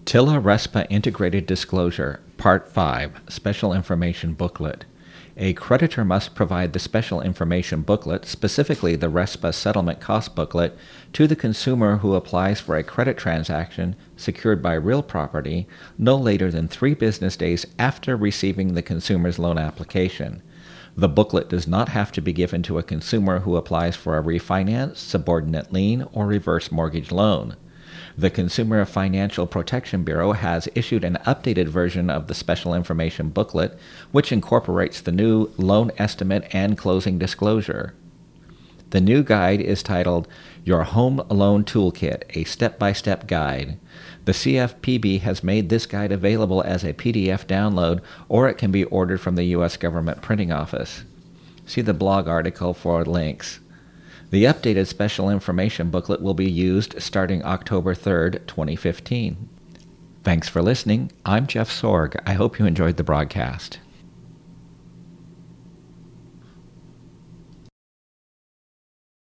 TILA RESPA Integrated Disclosure, Part 5, Special Information Booklet. A creditor must provide the special information booklet, specifically the RESPA Settlement Cost Booklet, to the consumer who applies for a credit transaction secured by real property no later than 3 business days after receiving the consumer's loan application. The booklet does not have to be given to a consumer who applies for a refinance, subordinate lien, or reverse mortgage loan. The Consumer Financial Protection Bureau has issued an updated version of the Special Information Booklet, which incorporates the new loan estimate and closing disclosure. The new guide is titled Your Home Loan Toolkit, a Step-by-Step Guide. The CFPB has made this guide available as a PDF download, or it can be ordered from the U.S. Government Printing Office. See the blog article for links. The updated Special Information Booklet will be used starting October 3rd, 2015. Thanks for listening. I'm Jeff Sorg. I hope you enjoyed the broadcast.